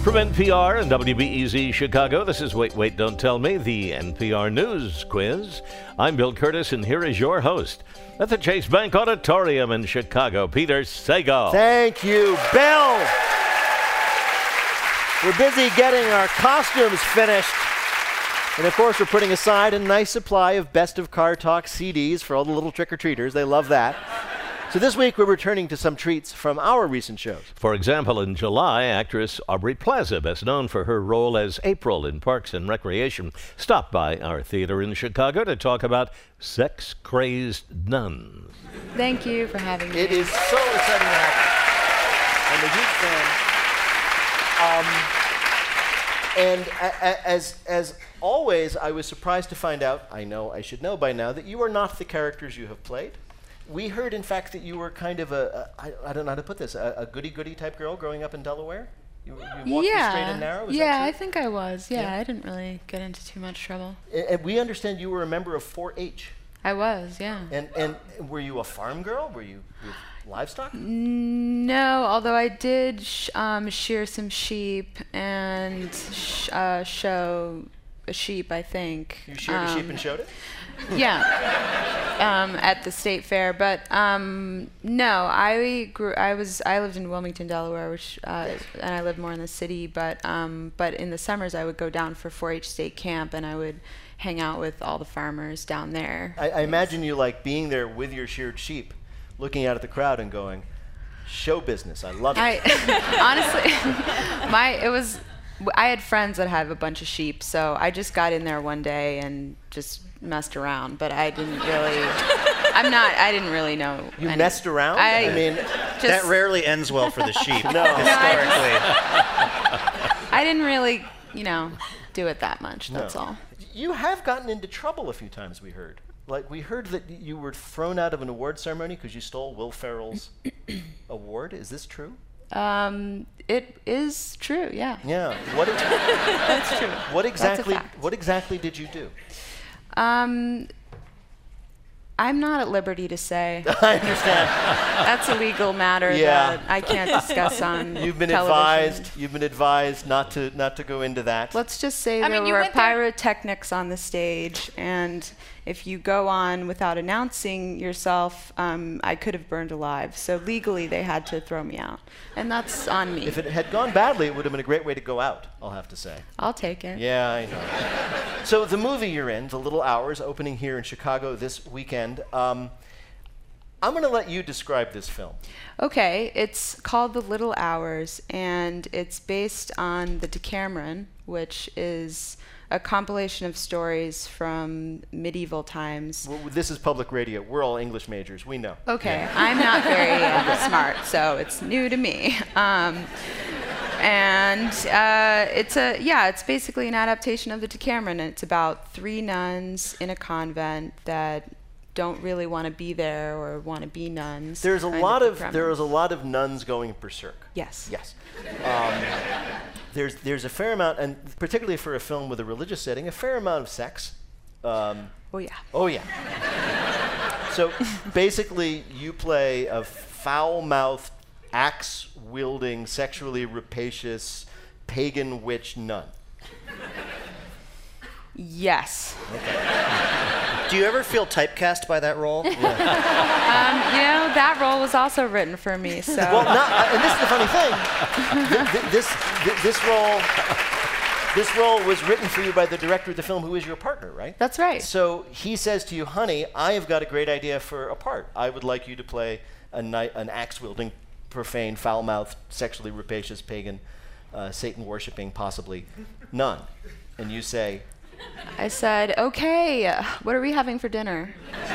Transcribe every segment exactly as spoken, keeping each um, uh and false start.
From N P R and W B E Z Chicago, this is Wait, Wait, Don't Tell Me, the N P R News Quiz. I'm Bill Curtis, and here is your host at the Chase Bank Auditorium in Chicago, Peter Sagal. Thank you, Bill. We're busy getting our costumes finished. And of course, we're putting aside a nice supply of Best of Car Talk C Ds for all the little trick-or-treaters. They love that. So this week, we're returning to some treats from our recent shows. For example, in July, actress Aubrey Plaza, best known for her role as April in Parks and Recreation, stopped by our theater in Chicago to talk about sex-crazed nuns. Thank you for having me. It is so exciting to have you. I'm a huge fan. Um, and a- a- as, as always, I was surprised to find out, I know I should know by now, that you are not the characters you have played. We heard, in fact, that you were kind of a, a I, I don't know how to put this, a, a goody-goody type girl growing up in Delaware? You, you walked yeah. the straight and narrow? Is yeah, that I true? think I was. Yeah, Yeah. I didn't really get into too much trouble. A- And we understand you were a member of four H. I was, yeah. And and were you a farm girl? Were you with livestock? No, although I did sh- um, shear some sheep and sh- uh, show a sheep, I think. You sheared a sheep Um, and showed it? Yeah, um, at the state fair. But um, no, I grew. I was. I lived in Wilmington, Delaware, which, uh, Yes. and I lived more in the city. But um, but in the summers, I would go down for four H state camp, and I would hang out with all the farmers down there. I, I imagine you like being there with your sheared sheep, looking out at the crowd and going, "Show business, I love it." I honestly, my it was. I had friends that had a bunch of sheep, so I just got in there one day and just messed around. But I didn't really. I'm not. I didn't really know. You any- messed around? I, I mean, just, That rarely ends well for the sheep, No. historically. I didn't really, you know, do it that much. That's No. all. you have gotten into trouble a few times, we heard. Like, we heard that you were thrown out of an award ceremony because you stole Will Ferrell's award. Is this true? Um, it is true. Yeah. Yeah. What, ex- That's true. what exactly? fact. What exactly did you do? Um, I'm not at liberty to say. I understand. That's a legal matter Yeah. that I can't discuss on You've been television. advised. You've been advised not to not to go into that. Let's just say I there mean, you were went there- pyrotechnics on the stage, and if you go on without announcing yourself, um, I could have burned alive. So legally, they had to throw me out, and that's on me. If it had gone badly, it would have been a great way to go out, I'll have to say. I'll take it. Yeah, I know. So the movie you're in, The Little Hours, opening here in Chicago this weekend. Um, I'm going to let you describe this film. Okay, it's called The Little Hours, and it's based on the Decameron, which is a compilation of stories from medieval times. Well, this is public radio. We're all English majors. We know. Okay, I'm not very uh, smart, so it's new to me. Um, and uh, it's a yeah, it's basically an adaptation of the Decameron. And it's about three nuns in a convent that don't really want to be there or want to be nuns. There's a kind lot of Decameron. there is a lot of nuns going berserk. Yes. Yes. Um, there's there's a fair amount, and particularly for a film with a religious setting, a fair amount of sex. Um, Oh yeah. oh yeah. So basically, you play a foul-mouthed, axe-wielding, sexually rapacious, pagan witch nun. Yes. Do you ever feel typecast by that role? Um, you know, that role was also written for me, so. Well, not, uh, and this is the funny thing. Th- th- this th- this role this role was written for you by the director of the film, who is your partner, right? That's right. So he says to you, "Honey, I have got a great idea for a part. I would like you to play a ni- an axe-wielding, profane, foul-mouthed, sexually rapacious, pagan, uh, Satan-worshipping, possibly nun." And you say, I said, okay, uh, what are we having for dinner?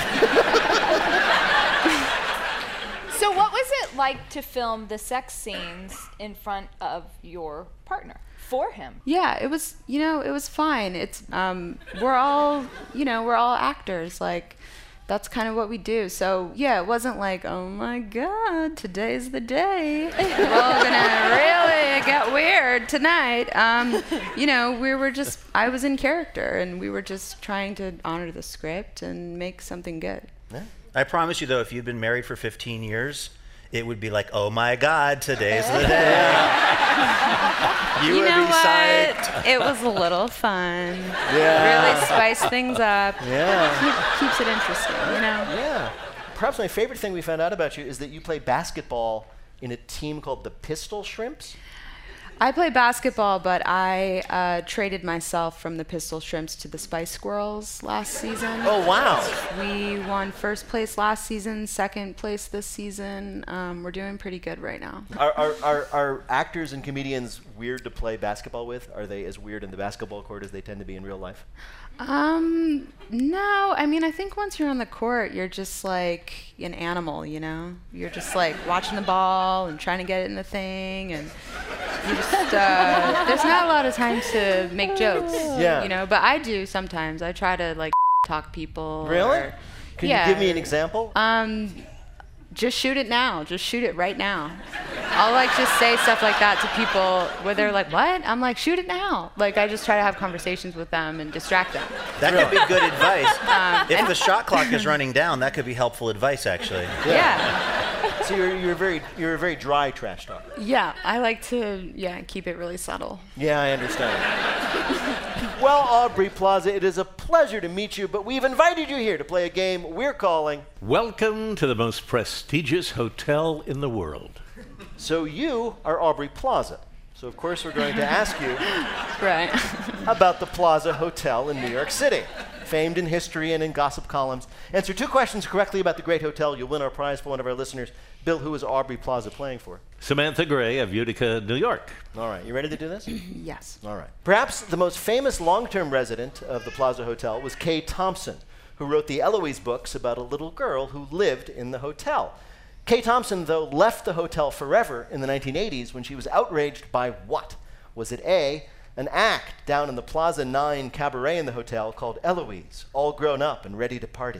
So what was it like to film the sex scenes in front of your partner, for him? Yeah, it was, you know, it was fine. It's, um, we're all, you know, we're all actors. Like, that's kind of what we do. So, yeah, it wasn't like, oh my God, today's the day. We're all gonna really get weird tonight. Um, you know, we were just, I was in character, and we were just trying to honor the script and make something good. yeah. I promise you, though, if you'd been married for fifteen years, it would be like, oh my God, today's the day. You, You would know be what? psyched. It was a little fun. Yeah. Really spice things up. Yeah. Keep, keeps it interesting, you know? Yeah. Perhaps my favorite thing we found out about you is that you play basketball in a team called the Pistol Shrimps. I play basketball, but I uh, traded myself from the Pistol Shrimps to the Spice Squirrels last season. Oh, wow. We won first place last season, second place this season. Um, we're doing pretty good right now. Are, are, are, are actors and comedians weird to play basketball with? Are they as weird in the basketball court as they tend to be in real life? Um, no, I mean, I think once you're on the court, you're just like an animal, you know? You're just like watching the ball and trying to get it in the thing, and you just, uh, there's not a lot of time to make jokes, Yeah. you know? But I do sometimes. I try to like talk people. Really? or- Can yeah. you give me an example? Um, just shoot it now. Just shoot it right now. I'll like just say stuff like that to people where they're like, what? I'm like, shoot it now. Like I just try to have conversations with them and distract them. That could be good advice. Um, If and- the shot clock is running down, that could be helpful advice, actually. Yeah. So you're, you're, very, you're a very dry trash talker. Yeah. I like to, yeah, keep it really subtle. Yeah, I understand. Well, Aubrey Plaza, it is a pleasure to meet you, but we've invited you here to play a game we're calling Welcome to the most prestigious hotel in the world. So You Are Aubrey Plaza. So, of course, we're going to ask you Right. about the Plaza Hotel in New York City, famed in history and in gossip columns. Answer two questions correctly about the great hotel. You'll win our prize for one of our listeners. Bill, who is Aubrey Plaza playing for? Samantha Gray of Utica, New York. All right, you ready to do this? Yes. All right. Perhaps the most famous long-term resident of the Plaza Hotel was Kay Thompson, who wrote the Eloise books about a little girl who lived in the hotel. Kay Thompson, though, left the hotel forever in the nineteen eighties when she was outraged by what? Was it A, an act down in the Plaza nine cabaret in the hotel called Eloise, all grown up and ready to party?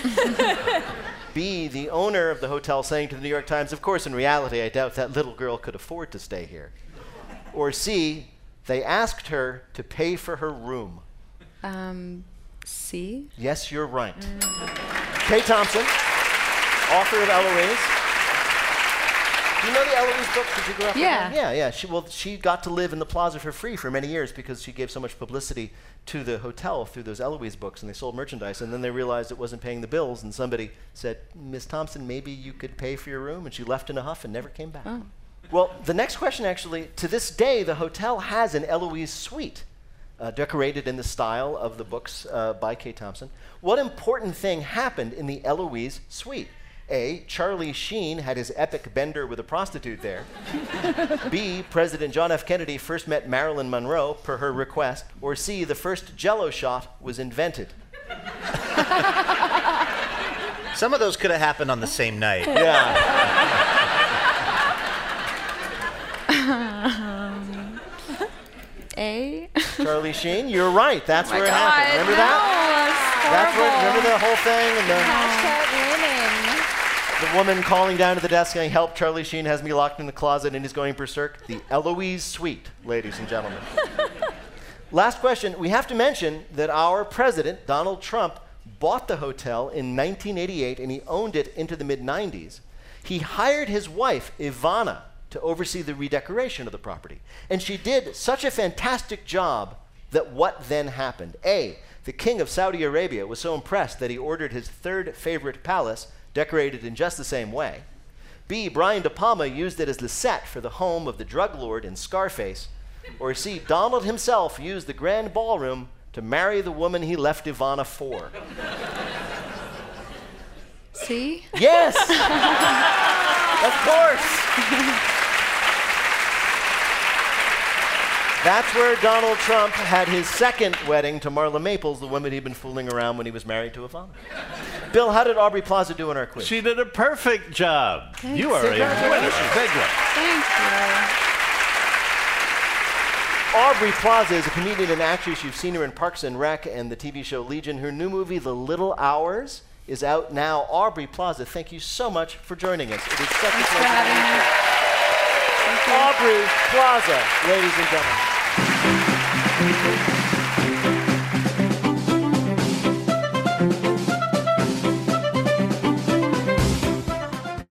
B, the owner of the hotel saying to the New York Times, of course, in reality, I doubt that little girl could afford to stay here. Or C, they asked her to pay for her room. Um, C? Yes, you're right. Kay Thompson, author of Eloise. Do you know the Eloise book? Did you grow up with Yeah. her? Yeah, yeah. She, well, she got to live in the Plaza for free for many years because she gave so much publicity to the hotel through those Eloise books, and they sold merchandise. And then they realized it wasn't paying the bills, and somebody said, Miss Thompson, maybe you could pay for your room? And she left in a huff and never came back. Oh. Well, the next question, actually, to this day, the hotel has an Eloise suite, uh, decorated in the style of the books uh, by Kay Thompson. What important thing happened in the Eloise suite? A, Charlie Sheen had his epic bender with a prostitute there. B, President John F. Kennedy first met Marilyn Monroe per her request. Or C, the first Jell-O shot was invented. Some of those could have happened on the same night. Yeah. A? Charlie Sheen, you're right. That's Oh my where it God, happened. Remember no, that? That's where, remember the whole thing? And the, Hashtag winning. the woman calling down to the desk saying, help, Charlie Sheen has me locked in the closet and he's going berserk. The Eloise suite, ladies and gentlemen. Last question. We have to mention that our president, Donald Trump, bought the hotel in nineteen eighty-eight and he owned it into the mid nineties. He hired his wife, Ivana, to oversee the redecoration of the property. And she did such a fantastic job that what then happened? A, the king of Saudi Arabia was so impressed that he ordered his third favorite palace decorated in just the same way. B, Brian De Palma used it as the set for the home of the drug lord in Scarface. Or C, Donald himself used the grand ballroom to marry the woman he left Ivana for. C? Yes! Of course! That's where Donald Trump had his second wedding to Marla Maples, the woman he'd been fooling around when he was married to Ivana. Bill, how did Aubrey Plaza do in our quiz? She did a perfect job. Thanks. You are a winner. Big one. Thank you. Aubrey Plaza is a comedian and actress. You've seen her in Parks and Rec and the T V show Legion. Her new movie, The Little Hours, is out now. Aubrey Plaza, thank you so much for joining us. It is such Thanks a for pleasure to having meet me. you. Aubrey Plaza, ladies and gentlemen.